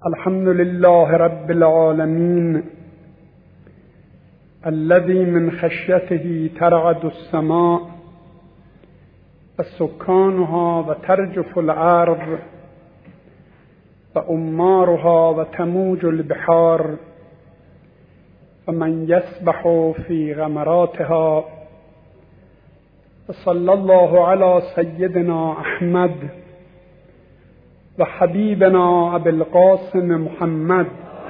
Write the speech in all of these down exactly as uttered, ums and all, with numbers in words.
الحمد لله رب العالمين الذي من خشيته ترعد السماء وسكانها وترجف الأرض وأمارها وتموج البحار ومن يسبح في غمراتها. وصلى الله على سيدنا أحمد وحبيبنا أبي القاسم محمد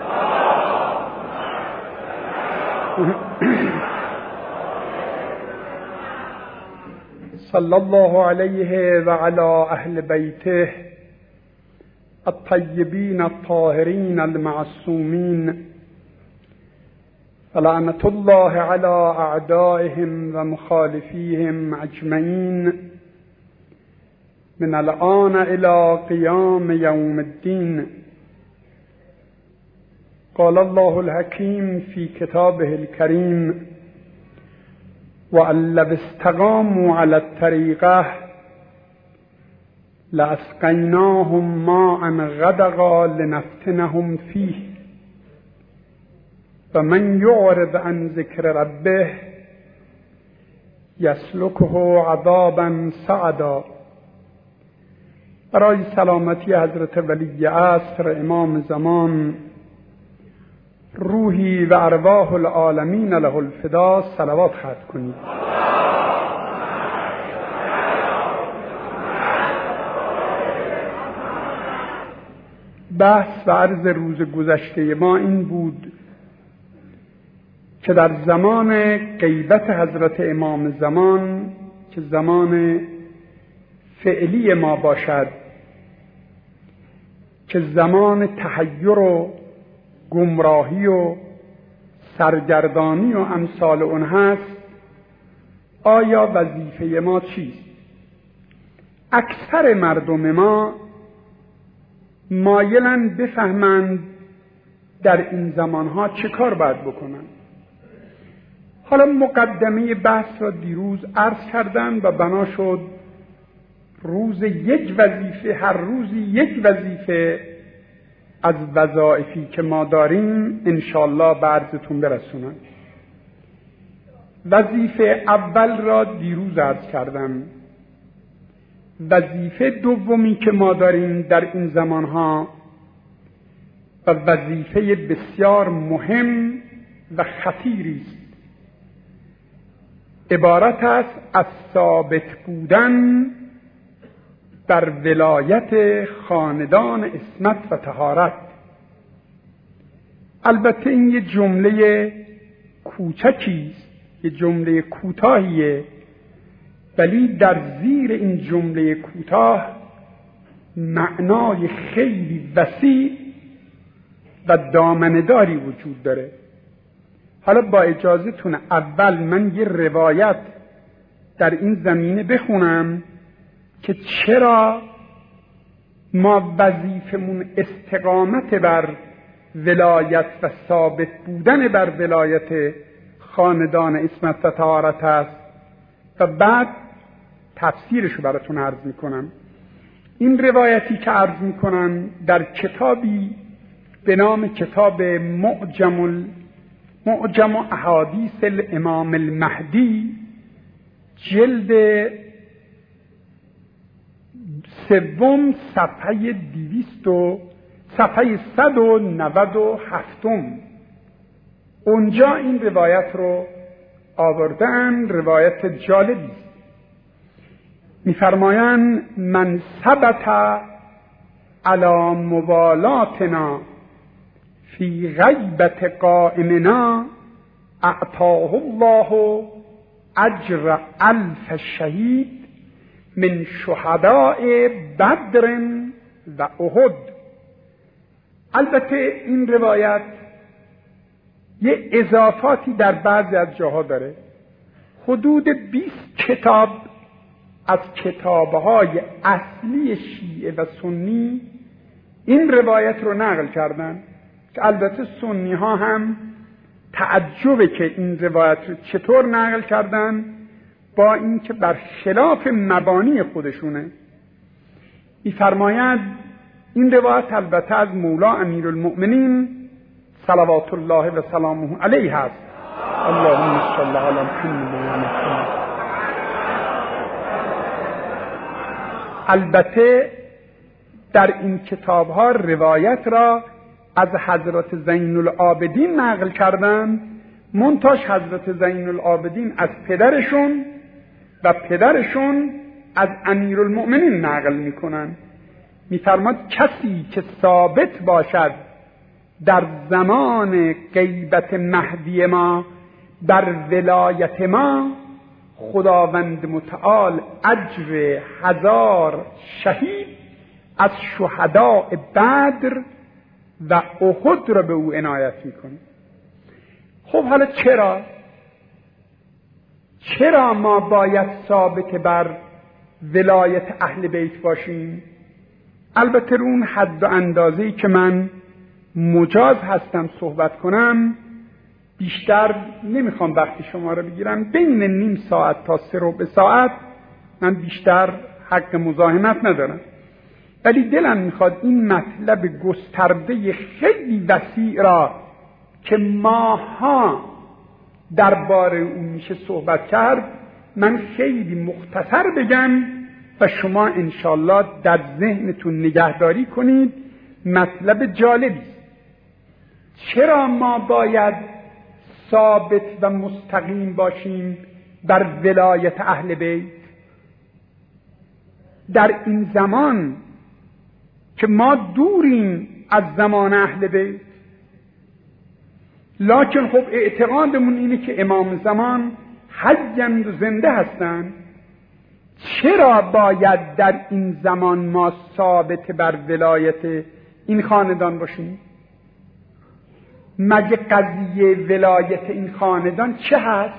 صلى الله عليه وعلى أهل بيته الطيبين الطاهرين المعصومين. فلعنة الله على أعدائهم ومخالفيهم أجمعين من الآن إلى قيام يوم الدين. قال الله الحكيم في كتابه الكريم: وأن لو استقاموا على الطريقة لأسقيناهم ماء غدقا لنفتنهم فيه ومن يعرض عن ذكر ربه يسلكه عذابا صعدا. برای سلامتی حضرت ولی عصر امام زمان، روحی و ارواح العالمین له الفدا، صلوات ختم کنید. بحث و عرض روز گذشته ما این بود که در زمان غیبت حضرت امام زمان، که زمان فعلی ما باشد، که زمان تحیر و گمراهی و سرگردانی و امثال اون هست، آیا وظیفه ما چیست؟ اکثر مردم ما مایلند بفهمند در این زمانها چه کار باید بکنند. حالا مقدمه بحث را دیروز عرض کردم و بنا شد روز یک وظیفه، هر روزی یک وظیفه از وظایفی که ما داریم انشاءالله به عرضتون برسونم. وظیفه اول را دیروز عرض کردم. وظیفه دومی که ما داریم در این زمانها و وظیفه بسیار مهم و خطیری است، عبارت است از ثابت بودن بر ولایت خاندان عصمت و طهارت. البته این یه جمله کوچکی است، یه جمله کوتاهیه، ولی در زیر این جمله کوتاه معنای خیلی وسیع و دامنه‌داری وجود داره. حالا با اجازهتون اول من یه روایت در این زمینه بخونم که چرا ما وظیفمون استقامت بر ولایت و ثابت بودن بر ولایت خاندان عصمت و طهارت است و بعد تفسیرشو براتون عرض میکنم. این روایتی که عرض میکنم در کتابی به نام کتاب معجم ال... معجم احادیث الامام المهدی، جلد سوم، صفحه دویست و صفحه صد و نود و هفتم، اونجا این روایت رو آوردن. روایت جالبی است. می‌فرمایند: من ثبت علی موالاتنا فی غیبت قائمنا اعطاه الله اجر الف شهید من شهداء بدر و احد. البته این روایت یه اضافاتی در بعضی از جاها داره. حدود بیست کتاب از کتابهای اصلی شیعه و سنی این روایت رو نقل کردن، که البته سنی ها هم تعجبه که این روایت رو چطور نقل کردن، با اینکه بر خلاف مبانی خودشونه. می‌فرماید این روایت البته از مولا امیرالمؤمنین صلوات الله و سلامه علیه است. اللهم صل علی محمد و محمد. البته در این کتاب ها روایت را از حضرت زین العابدین نقل کردند، منتاش حضرت زین العابدین از پدرشون و پدرشون از امیرالمؤمنین نقل میکنند. میفرماد کسی که ثابت باشد در زمان غیبت مهدی ما بر ولایت ما، خداوند متعال اجر هزار شهید از شهداء بدر و احد را به او عنایت میکنه. خب حالا چرا چرا ما باید ثابت بر ولایت اهل بیت باشیم؟ البته رو اون حد و اندازه‌ای که من مجاز هستم صحبت کنم بیشتر نمیخوام وقت شما رو بگیرم. بین نیم ساعت تا سه ربع ساعت من بیشتر حق مزاحمت ندارم، ولی دلم میخواد این مطلب گسترده خیلی وسیع را که ماها درباره اون میشه صحبت کرد من خیلی مختصر بگم و شما انشالله در ذهنتون نگهداری کنید. مطلب جالبی است. چرا ما باید ثابت و مستقیم باشیم بر ولایت اهل بیت در این زمان که ما دوریم از زمان اهل بیت؟ لکن خب اعتقادمون اینه که امام زمان حی‌اند و زنده هستند. چرا باید در این زمان ما ثابت بر ولایت این خاندان باشیم؟ مگه قضیه ولایت این خاندان چه هست؟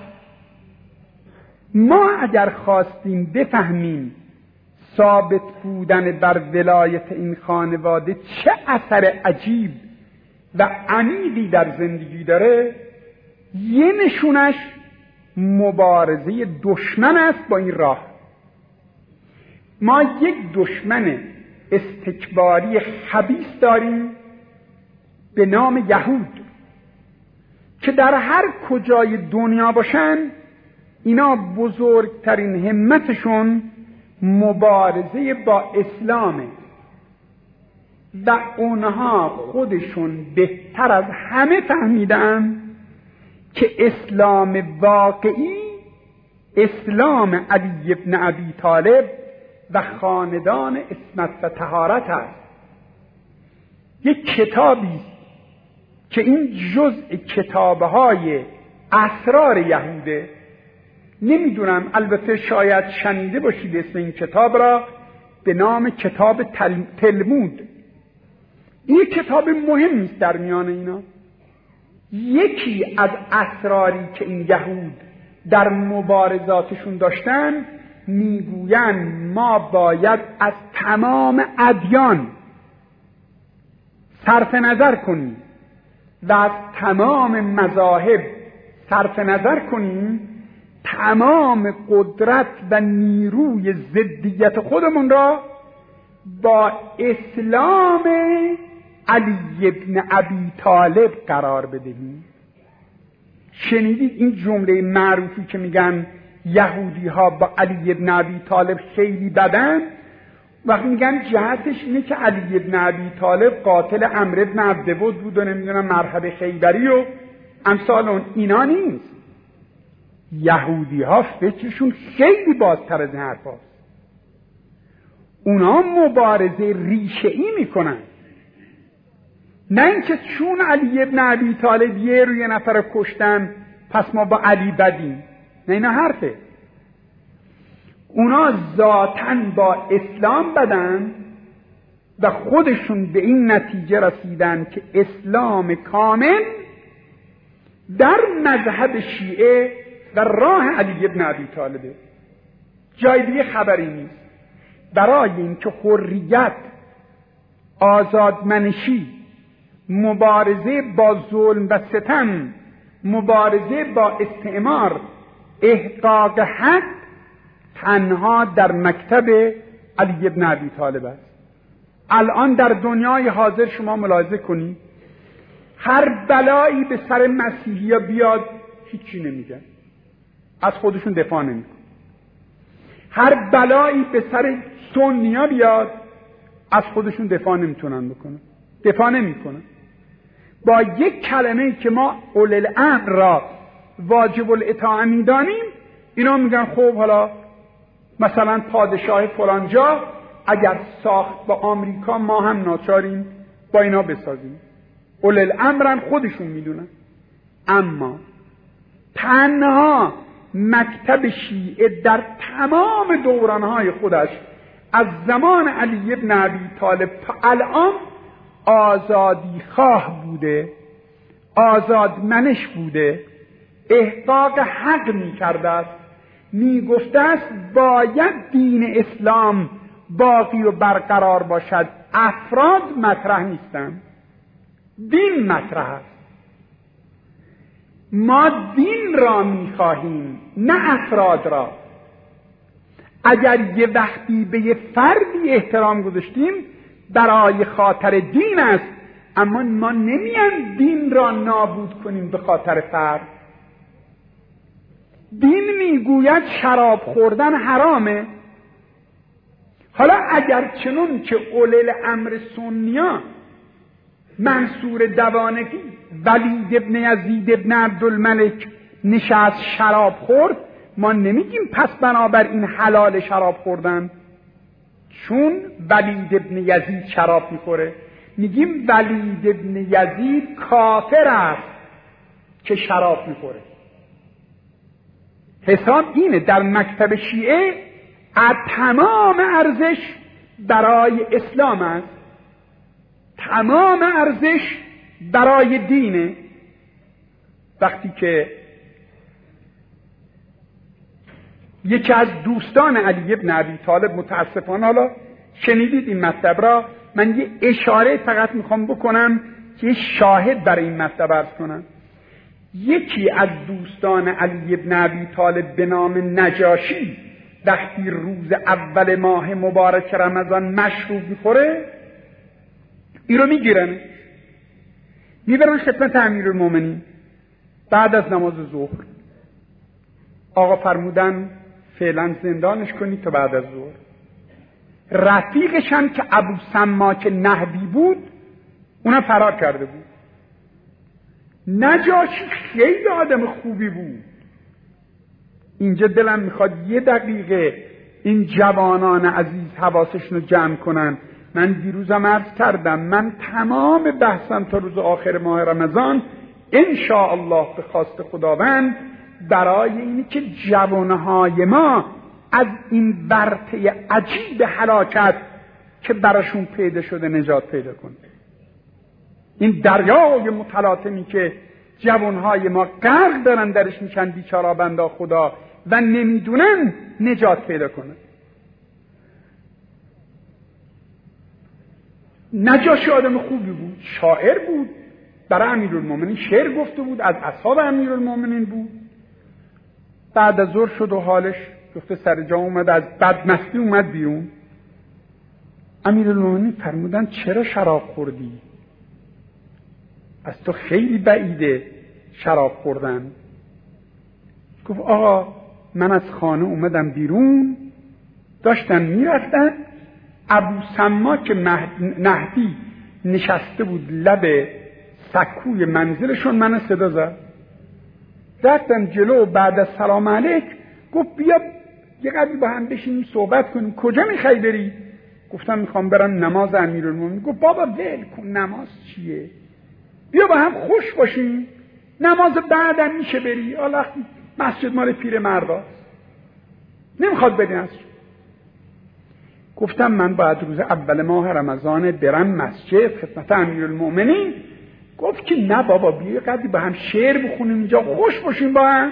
ما اگر خواستیم بفهمیم ثابت بودن بر ولایت این خانواده چه اثر عجیب و عمیقی در زندگی داره، یه نشونش مبارزه دشمن است با این راه. ما یک دشمن استکباری خبیث داریم به نام یهود که در هر کجای دنیا باشن اینا بزرگترین همتشون مبارزه با اسلامه و اونها خودشون بهتر از همه فهمیدن که اسلام واقعی اسلام علی بن ابی طالب و خاندان عصمت و طهارت است. یک کتابی که این جزء کتابهای اسرار یهوده، نمیدونم البته شاید شنیده باشید اسم این کتاب را، به نام کتاب تل... تلمود. این کتاب مهمی است در میان اینا. یکی از اسراری که این یهود در مبارزاتشون داشتن میگویند ما باید از تمام ادیان صرف نظر کنیم و از تمام مذاهب صرف نظر کنیم، تمام قدرت و نیروی ضدیت خودمون را با اسلام علی بن ابی طالب قرار بدهیم. شنیدید این جمله معروفی که میگن یهودی ها با علی بن ابی طالب خیلی بدن؟ وقتی میگن جهتش اینه که علی بن ابی طالب قاتل عمرو بن عبدود بود و نمیدونم مرحب خیبری و امثال اون. اینا نیست. یهودی ها فکرشون خیلی بازتر از این حرف هاست. اونا مبارزه ریشه ای میکنن، نه اینکه چون علی بن ابی طالب یه روی نفر کشتن پس ما با علی بدیم. نه، اینا حرفه. اونا ذاتاً با اسلام بدن و خودشون به این نتیجه رسیدن که اسلام کامل در مذهب شیعه و راه علی بن ابی طالبه، جای دیگه خبری نیست. برای اینکه حریت، آزادمنشی، مبارزه با ظلم و ستم، مبارزه با استعمار، احقاق حق تنها در مکتب علی بن ابی طالب است. الان در دنیای حاضر شما ملاحظه کنید هر بلایی به سر مسیحی بیاد هیچی نمیگن، از خودشون دفاع نمیکنن. هر بلایی به سر سنیا بیاد از خودشون دفاع نمیتونن بکنن، دفاع نمیکنن. با یک کلمه که ما اولي الامر را واجب الاطاعه میدانیم، اینا میگن خب حالا مثلا پادشاه فلانجا اگر ساخت با آمریکا ما هم ناچاریم با اینا بسازیم. اولي الامرن، خودشون میدونن. اما تنها مکتب شیعه در تمام دورانهای خودش از زمان علی بن ابی طالب تا الان آزادی خواه بوده، آزادمنش بوده، احقاق حق می کرده است، می گفته است باید دین اسلام باقی و برقرار باشد. افراد مطرح نیستند، دین مطرح است. ما دین را می خواهیم نه افراد را. اگر یه وقتی به یه فردی احترام گذاشتیم برای خاطر دین است، اما ما نمیان دین را نابود کنیم به خاطر فرد. دین میگوید شراب خوردن حرامه. حالا اگر چنون که اولی الامر سنیا منصور دوانگی ولید ابن یزید ابن عبدالملک نشست شراب خورد، ما نمیگیم پس بنابراین حلال شراب خوردن چون ولید ابن یزید شراب میخوره، میگیم ولید ابن یزید کافر است که شراب میخوره. حساب اینه در مکتب شیعه از تمام ارزش برای اسلام است، تمام ارزش برای دینه. وقتی که یکی از دوستان علی بن ابی طالب، متاسفانه حالا شنیدید این مطلب را، من یه اشاره فقط میخوام بکنم که یه شاهد برای این مطلب عرض کنم. یکی از دوستان علی بن ابی طالب به نام نجاشی وقتی روز اول ماه مبارک رمضان مشروب میخوره، این رو میگیرن میبرن خدمت امیرالمومنین بعد از نماز ظهر. آقا فرمودن فعلا زندانش کنید تا بعد از ظهر. رفیقش هم که ابو سماک نهدی بود اونم فرار کرده بود. نجاشی خیلی آدم خوبی بود. اینجا دلم میخواد یه دقیقه این جوانان عزیز حواسشون رو جمع کنن. من دیروزم عرض کردم من تمام بحثم تا روز آخر ماه رمضان انشاءالله به خواست خداوند برای اینی که جوانهای ما از این ورطه عجیب هلاکت که براشون پیدا شده نجات پیدا کنه. این دریای متلاطمی که جوانهای ما غرق دارن درش میشن بیچارا بندا خدا و نمیدونن نجات پیدا کنه. نجاشی آدم خوبی بود، شاعر بود، برای امیرالمومنین شعر گفته بود، از اصحاب امیرالمومنین بود. بعد از ظهر شد و حالش گفته سر جا اومد، از بدمستی اومد بیرون. امیرالمومنین فرمودن چرا شراب خوردی؟ از تو خیلی بعیده شراب خوردن. گفت آقا من از خانه اومدم بیرون، داشتن میرفتن، ابو سماک نهدی نشسته بود لب سکوی منزلشون، من صدا زد، رفتم جلو. بعد از سلام علیک گفت بیا یه قدری با هم بشینیم صحبت کنیم. کجا میخوای بری؟ گفتم میخوام برم نماز امیرالمومنین. گفت بابا ول کن، نماز چیه؟ بیا با هم خوش باشیم، نماز بعدم میشه بری. الله مسجد مال پیر مرداست، نمیخواد بری نماز. گفتم من باید روز اول ماه رمضان برم مسجد خدمت امیرالمومنین. گفت که نه بابا بیا قدری با هم شعر بخونیم اینجا خوش باشیم با هم.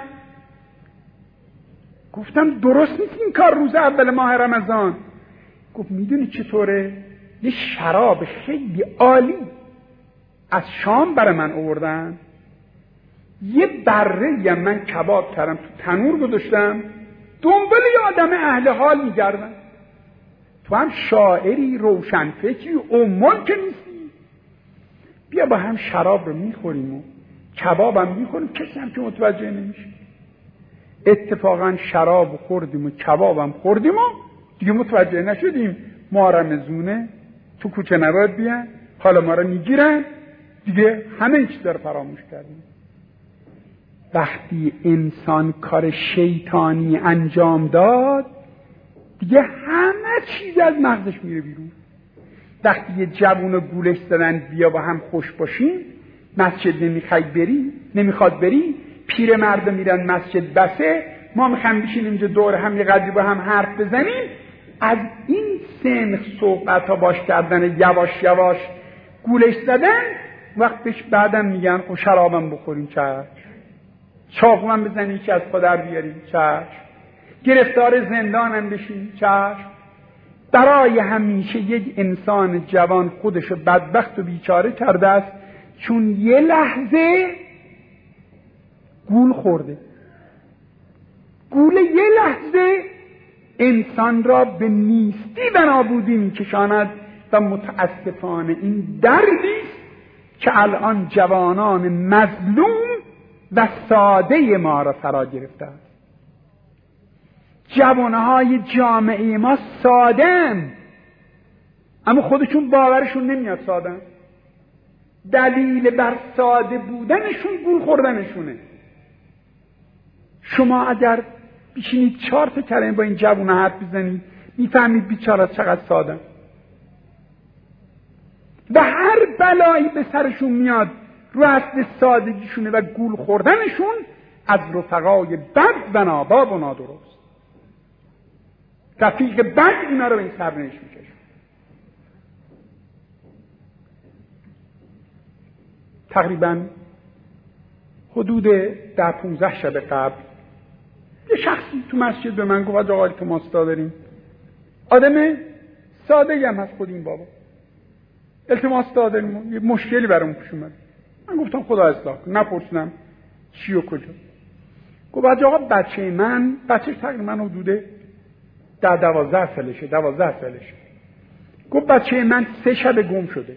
گفتم درست نیست این کار روز اول ماه رمضان. گفت میدونی چطوره؟ یه شراب خیلی عالی از شام برای من آوردن، یه بره من کباب کردم تو تنور گذاشتم، دنبال یه آدم اهل حال میگردم. تو هم شاعری، روشنفکری، عمال که نیستی. بیا با هم شراب رو میخوریم و کباب هم میخوریم، کسی هم که متوجه نمیشه. اتفاقا شراب خوردیم و کباب هم خوردیم و دیگه متوجه نشدیم. ما رمزونه تو کوچه نباید بیان، حالا ما رو میگیرن، دیگه همه چیز رو فراموش کردیم. وقتی انسان کار شیطانی انجام داد دیگه همه چیز از مغزش میره بیرون. وقتی یه جوون گولش زدن بیا با هم خوش باشیم، مسجد نمیخوای بری، نمیخواد بری، پیر مرد میرن مسجد بسه، ما میخوایم بشینیم اینجا دور هم یه قدری با هم حرف بزنیم. از این سن صحبت ها باش کردن، یواش یواش گولش زدن، وقتش بعدم میگن خب شرابم بخوریم، چشم، چاقوام بزنیم که از پادر بیاریم، چشم، گرفتار زندانم بشیم، چشم. برای همیشه یک انسان جوان خودشو بدبخت و بیچاره کرده است چون یه لحظه گول خورده. گول یه لحظه انسان را به نیستی و نابودی میکشاند و متاسفانه این دردی است که الان جوانان مظلوم و ساده ما را فرا گرفته است. جوانهای جامعه ما ساده‌اند، اما خودشون باورشون نمیاد ساده‌اند. دلیل بر ساده بودنشون گول خوردنشونه. شما اگر بشینید چهار تا کلمه با این جوونا حرف بزنید میفهمید بیچاره چقدر ساده و هر بلایی به سرشون میاد رو اصل سادگیشونه و گول خوردنشون از رفقای بد و ناباب و نادرست. رفیق بد اینا رو به این سرنوشت میکشه. تقریبا حدود ده پونزده شب قبل یه شخصی تو مسجد به من گفت آقا التماس داریم. آدم ساده هم هست خود این بابا. التماس داریم، یه مشکلی برام پیش اومد. من گفتم خدا اصلاح کن. نپرسیدم چی و کجا. گفت آقا بچه من، بچه تقریبا حدود ده دوازده سالشه، دوازده سالشه. گفت بچه من سه شب گم شده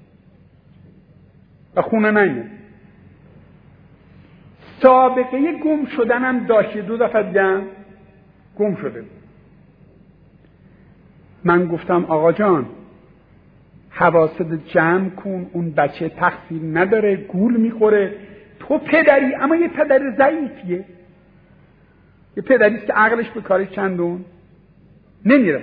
و خونه نمیاد. سابقه گم شدنم داشته، دو دفعه دیگه گم شده. من گفتم آقا جان حواست جمع کن، اون بچه تقصیر نداره، گول میخوره، تو پدری، اما یه پدر ضعیفیه، یه پدریست که عقلش به کارش چندون نمیره.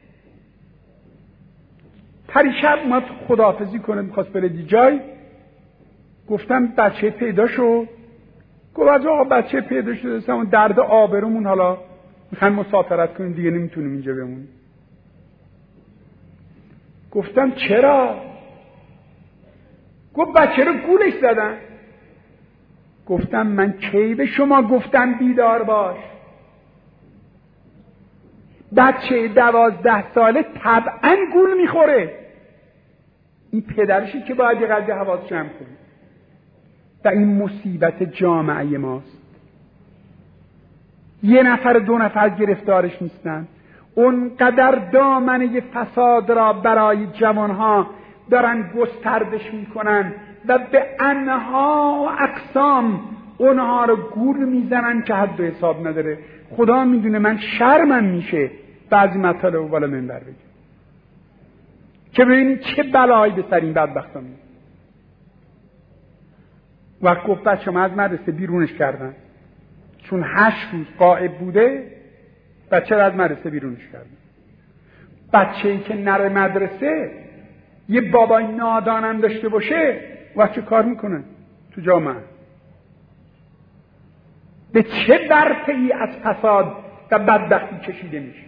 پریشب اومد خداحافظی کنه، میخواست بره دی جای. گفتم بچه پیدا شد. گفت آقا بچه پیدا شده، اون درد آبرومون، حالا میخوایم مسافرت کنیم دیگه نمیتونیم اینجا بمونیم. گفتم چرا؟ گفت بچه رو گولش زدن. گفتم من کی به شما گفتم بیدار باش؟ بچه دوازده ساله طبعا گول میخوره، این پدرشی که باید یه قدر حواس جمع کنه. و این مصیبت جامعه ماست. یه نفر دو نفر گرفتارش نیستن، اونقدر دامنه فساد را برای جوانها دارن گستردش میکنن و به انها و اقسام اونها رو گول میزنن که حد و حساب نداره. خدا میدونه من شرمم میشه بعضی مطالب بالا منبر بگم که ببینید چه بلایی به سر این بدبختان میاد. وقت گفت بچه من از مدرسه بیرونش کردن چون هشت روز غائب بوده، بچه را از مدرسه بیرونش کردن. بچه ای که نره مدرسه یه بابای نادانم داشته باشه وقت چه کار میکنه تو جامعه؟ به چه برپی از فساد و بدبختی کشیده میشه؟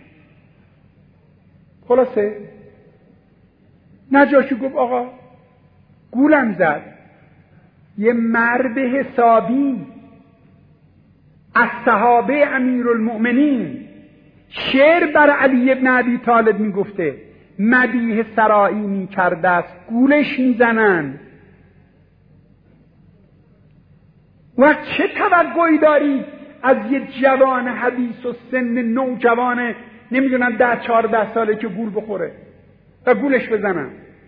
خلاصه نجاشی گفت آقا گولم زد. یه مرد حسابی از صحابه امیرالمؤمنین شعر بر علی ابن ابی طالب میگفته، مدیح سرایی میکرده است، گولش میزنن. و چه توقعی داری از یه جوان حدیث و سن نوجوان نمیدونم ده چهارده ساله که گول بخوره و گولش بزنن،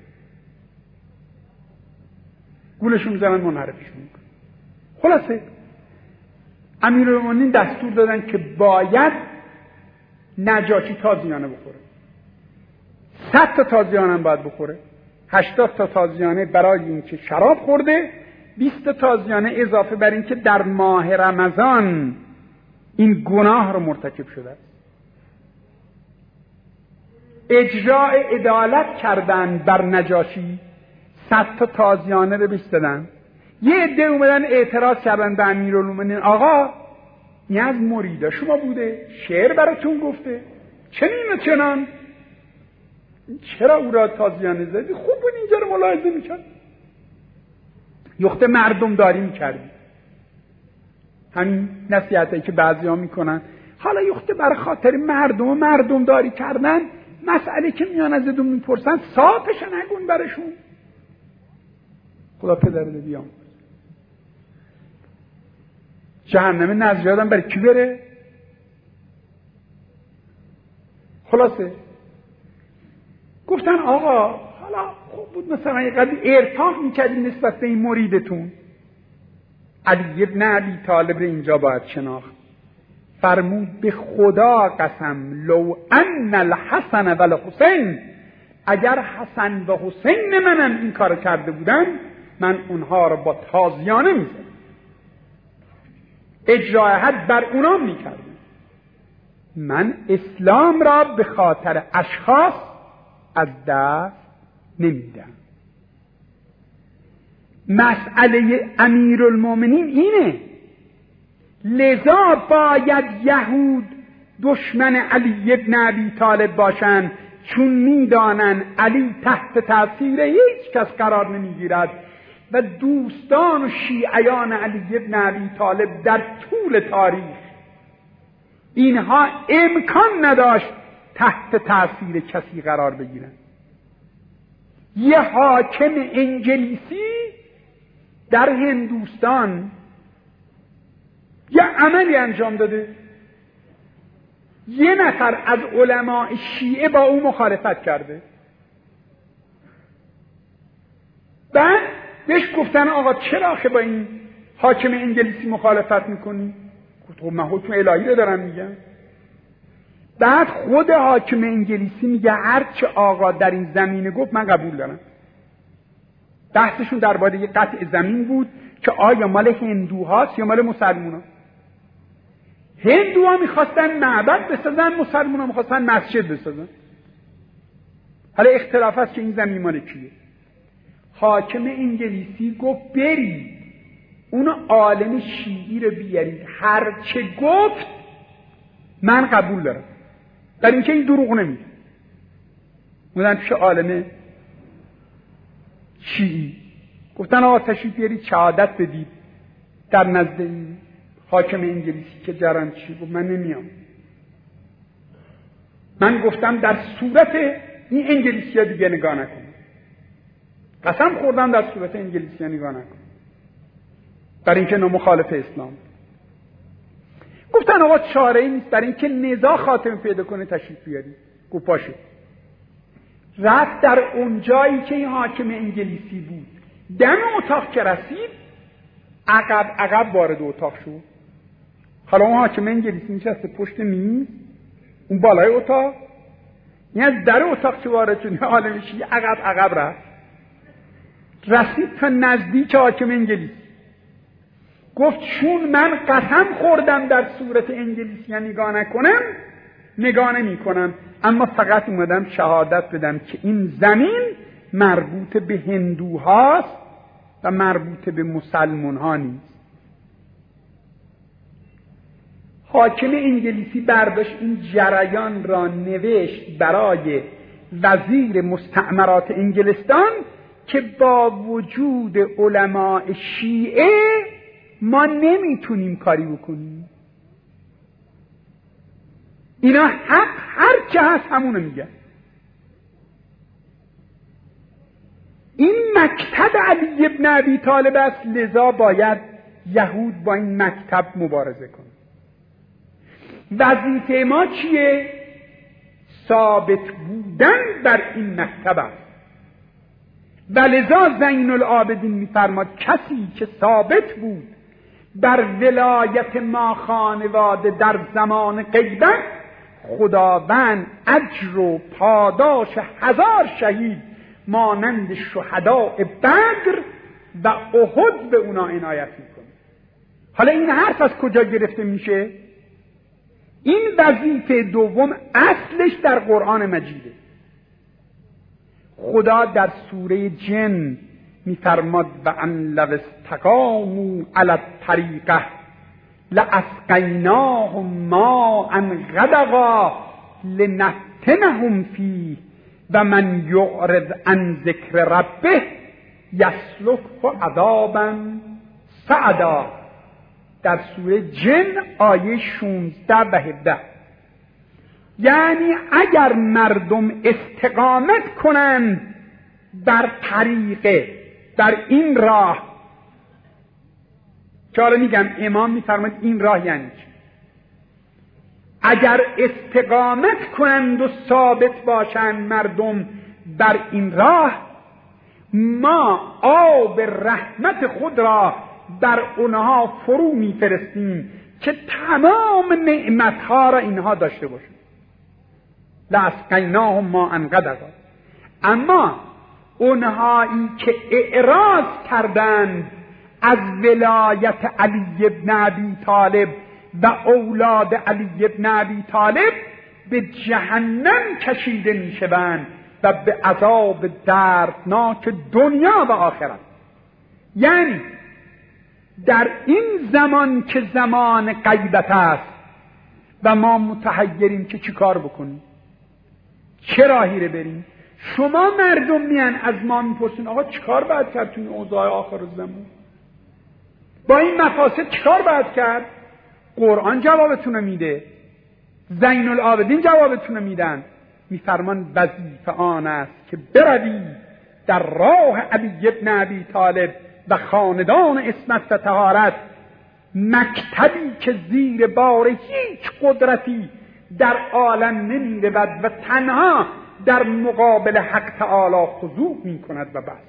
گولشون میزنن منحرفش میکنن. خلاصه امیرالمومنین دستور دادن که باید نجاشی تازیانه بخوره، صد تا تازیانه هم باید بخوره، هشتاد تا تازیانه برای اینکه شراب خورده، بیست تا تازیانه اضافه بر اینکه در ماه رمضان این گناه رو مرتکب شده است. اجراء عدالت کردن بر نجاشی، صد تا تازیانه رو بهش دادن. یه عده اومدن اعتراض کردن به امیرالمومنین، آقا این از مریدا شما بوده، شعر براتون گفته، چنین و چنان، چرا او را تازیانه زدی؟ خوب بود اینجا رو ملاحظه میکرد، یخته مردم داری میکردی. همین نصیحتایی که بعضی ها میکنن، حالا یخته برای خاطر مردم و مردم داری کردن، مسئله که میان از دون میپرسن صافش نگون برشون. خدا پدر بیام جهنم نظر آدم برای کی بره؟ خلاصه گفتن آقا حالا خوب بود مثلا یه قدر ارتاح میکردیم نسبت به این مریدتون. علی بن ابی طالب رو اینجا باید شناخت. فرمود به خدا قسم لو ان الحسن و الحسین، اگر حسن و حسین منم این کار کرده بودن، من اونها رو با تازیانه میزدم، اجرای حد بر اونا میکردم. من اسلام را به خاطر اشخاص از دست نمیدم. مسئله امیرالمومنین اینه، لذا باید یهود دشمن علی بن ابی طالب باشن، چون میدانن علی تحت تاثیر هیچ کس قرار نمیگیرد و دوستان و شیعیان علی بن ابی طالب در طول تاریخ اینها امکان نداشت تحت تاثیر کسی قرار بگیرن. یه حاکم انگلیسی در هندوستان یه عملی انجام داده، یه نفر از علماء شیعه با او مخالفت کرده، بعد بهش گفتن آقا چرا آخه با این حاکم انگلیسی مخالفت میکنی؟ گفت خب من حکم الهی رو دارم میگم. بعد خود حاکم انگلیسی میگه هر چه آقا در این زمینه گفت من قبول دارم. بحثشون درباره یه قطع زمین بود که آیا مال هندوهاست یا مال مسلمونا. هندوها میخواستن معبد بسازن، مسلمونا میخواستن مسجد بسازن. حالا اختلاف هست که این زمین مال کیه. حاکم انگلیسی گفت برید اون عالم شیعی رو بیارید، هر چه گفت من قبول دارم، در اینکه این دروغ نمیگه. بودن پیش عالم شیعی، گفتن آقا تشریف بیارید شهادت بدید در نزد این حاکم انگلیسی که جران چی. گفت من نمیام. من گفتم در صورت این انگلیسی ها دیگه نگاه نکن، قسم خوردم در صورت انگلیسی ها نگاه نکن، برای اینکه نو مخالف اسلام. گفتن آقا چاره ای نیست، برای اینکه نزاع خاتمه پیدا کنه تشریف بیارید. گفت باشه. رفت در اون جایی که این حاکم انگلیسی بود، دم اتاق که رسید عقب عقب وارد اتاق شد. حالا اون حاکم انگلیسی نشسته پشت میز، اون بالای اتاق، این از در اتاق که وارد شد عالم شیعه عقب عقب رفت، رسید تا نزدیک حاکم انگلیسی. گفت چون من قسم خوردم در صورت انگلیسی نگاه نکنم، نگاه نمی کنم، اما فقط اومدم شهادت بدم که این زمین مربوط به هندوهاست و مربوط به مسلمان ها نیست. حاکم انگلیسی برداشت این جریان را نوشت برای وزیر مستعمرات انگلستان که با وجود علماء شیعه ما نمیتونیم کاری بکنیم. اینا حق هر چه هست همونو میگن. این مکتب علی بن ابی طالب است، لذا باید یهود با این مکتب مبارزه کنه. وظیفه ما چیه؟ ثابت بودن بر این مکتب است. ولذا زین العابدین می‌فرماد کسی که ثابت بود بر ولایت ما خانواده در زمان غیبت، خداوند اجر و پاداش هزار شهید مانند شهداء بدر و احد به اونا عنایت میکنه. حالا این حرف از کجا گرفته میشه؟ این وظیفه دوم اصلش در قرآن مجیده. خدا در سوره جن میفرماد و ان لو استقاموا علی الطریقه لاسقیناهم ماء غدقا لنفتنهم فیه و من یعرض عن ذکر ربه یسلکه عذابا صعدا. در سوره جن آیه شانزده و هفده. یعنی اگر مردم استقامت کنند بر طریقه، بر این راه، که حالا میگم امام میفرماید این راه یعنی چی؟ اگر استقامت کنند و ثابت باشند مردم بر این راه، ما آب رحمت خود را بر اونها فرو میفرستیم که تمام نعمتها را اینها داشته باشند. لاسقیناهم ماء غدقا. اما اونهایی که اعراض کردند از ولایت علی بن ابی طالب و اولاد علی بن ابی طالب به جهنم کشیده میشوند و به عذاب دردناک دنیا و آخرت. یعنی در این زمان که زمان غیبت است و ما متحیریم که چی کار بکنیم، چه راهی رو بریم، شما مردم میان از ما میپرسین آقا چیکار باید کرد تو این اوضاع آخر الزمان، با این مفاسد چیکار باید کرد؟ قرآن جوابتون رو میده، زین العابدین جوابتون رو میدن. میفرمان وظیفه آن است که بروی در راه علی بن ابی طالب و خاندان عصمت و طهارت، مکتبی که زیر بار هیچ قدرتی در عالم نمیرود و تنها در مقابل حق تعالی خضوع میکند و بس،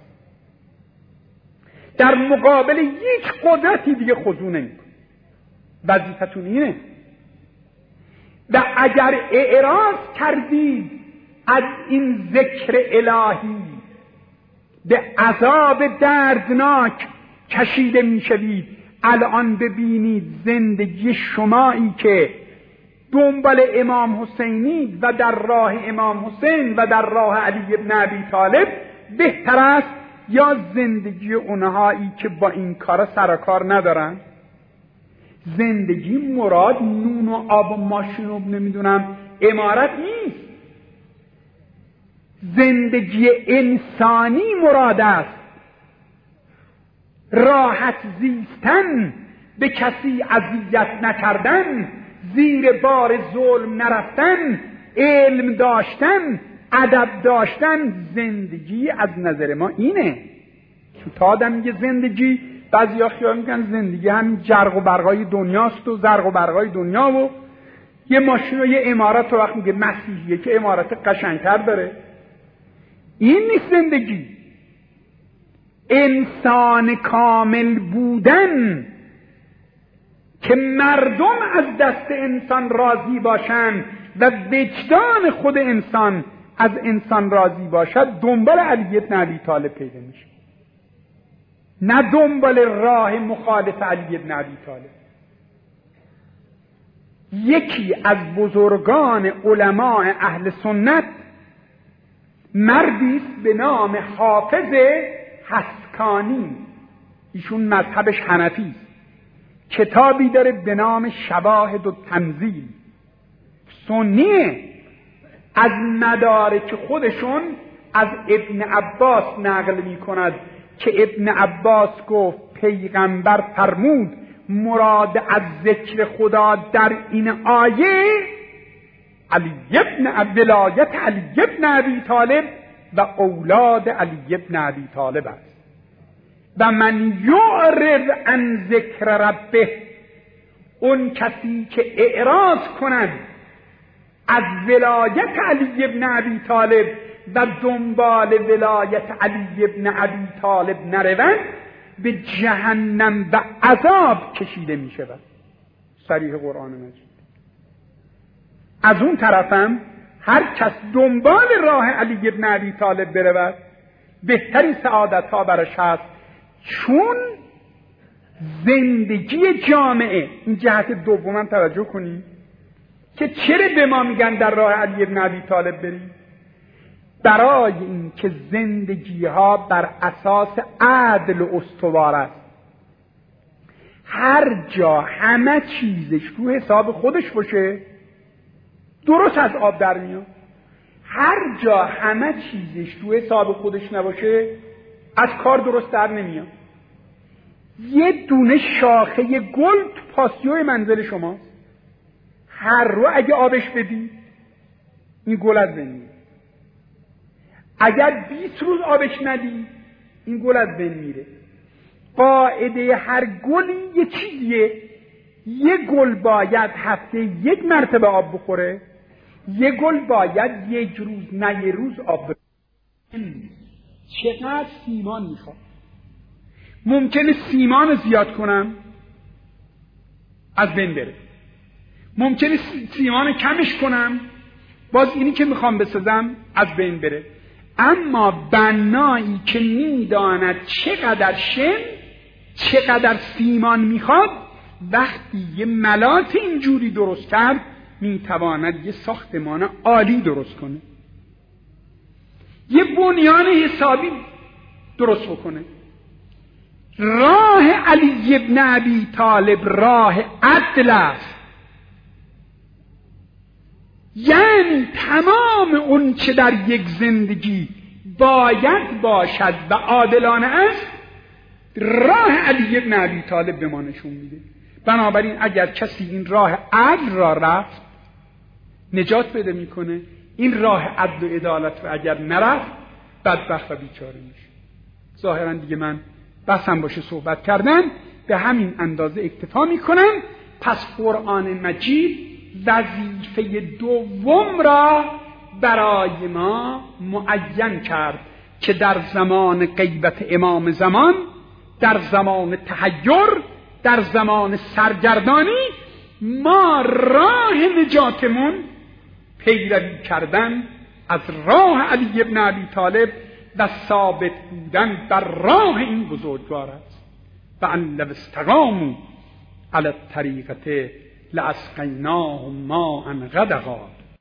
در مقابل هیچ قدرتی دیگه خضوع نمیکند. وظیفتون اینه. و اگر اعراض کردید از این ذکر الهی به عذاب دردناک کشیده میشوید. الان ببینید زندگی شمایی که دنبال امام حسینی و در راه امام حسین و در راه علی بن ابی طالب بهتر است یا زندگی اونهایی که با این کار سر کار ندارن؟ زندگی مراد نون و آب و ماشین و نمیدونم عمارت نیست. زندگی انسانی مراد است. راحت زیستن، به کسی اذیت نکردن، زیر بار ظلم نرفتن، علم داشتن، ادب داشتن. زندگی از نظر ما اینه. تا آدم میگه زندگی، بعضیا خیال میکنن زندگی همین جرق و برقای دنیاست و زرق و برقای دنیا و یه ماشین و یه عمارت. و وقت میگه مسیحیه که عمارت قشنگتر داره. این نیست زندگی. انسان کامل بودن که مردم از دست انسان راضی باشند و وجدان خود انسان از انسان راضی باشد، دنبال علی بن ابی طالب پیدا میشه، نه دنبال راه مخالف علی بن ابی طالب. یکی از بزرگان علماء اهل سنت مردی است به نام حافظ حسکانی، ایشون مذهبش حنفی است. کتابی داره به نام شواهد التنزیل، سنیه. از مدارک خودشون از ابن عباس نقل می کند که ابن عباس گفت پیغمبر فرمود مراد از ذکر خدا در این آیه علی ابن ولایت علی ابن ابی طالب و اولاد علی ابن ابی طالب است. و من یعرض عن ذکر ربه، اون کسی که اعراض کند از ولایت علی ابن ابی طالب و دنبال ولایت علی ابن ابی طالب نروند به جهنم و عذاب کشیده می شود. صریح قرآن مجید. از اون طرفم هر کس دنبال راه علی ابن ابی طالب برود بهترین سعادت ها برش هست، چون زندگی جامعه، این جهت دومم توجه کنید که چرا به ما میگن در راه علی ابن ابی طالب بریم؟ برای این که زندگی ها بر اساس عدل و استوار است. هر جا همه چیزش رو حساب خودش باشه درست از آب در میاد. هر جا همه چیزش رو حساب خودش نباشه از کار درست در نمیاد. یه دونه شاخه گل تو پاسیوی منزل شماست، هر رو اگه آبش بدی این گل از بین میره. اگر بیست روز آبش ندی این گل از بین میره. قاعده هر گلی یه چیزیه. یه گل باید هفته یک مرتبه آب بخوره، یه گل باید یک روز نه یه روز آب بخوره. چقدر سیمان میخواد؟ ممکنه سیمان زیاد کنم از بین بره، ممکنه سیمان کمش کنم باز اینی که میخوام بسازم از بین بره. اما بنایی که میداند چقدر شن چقدر سیمان میخواد، وقتی یه ملات اینجوری درست کرد میتواند یه ساختمان عالی درست کنه، یه بنیان حسابی درست بکنه. راه علی ابن ابی طالب راه عدل است، یعنی تمام اون چه در یک زندگی باید باشد و عادلانه است راه علی ابن ابی طالب به ما نشون میده. بنابراین اگر کسی این راه عدل را رفت نجات پیدا میکنه، این راه عدل و عدالت رو اگر نرفت بدبخت و بیچاره میشه. ظاهرا دیگه من بسم باشه صحبت کردن، به همین اندازه اکتفا میکنم. پس قرآن مجید وظیفه دوم را برای ما معین کرد که در زمان غیبت امام زمان، در زمان تحیر، در زمان سرگردانی ما راه نجاتمون پیروی کردن از راه علی ابن ابی طالب و ثابت بودن بر راه این بزرگوار است. و ان لو استقاموا علی الطریقة لاسقیناهم ماء غدقا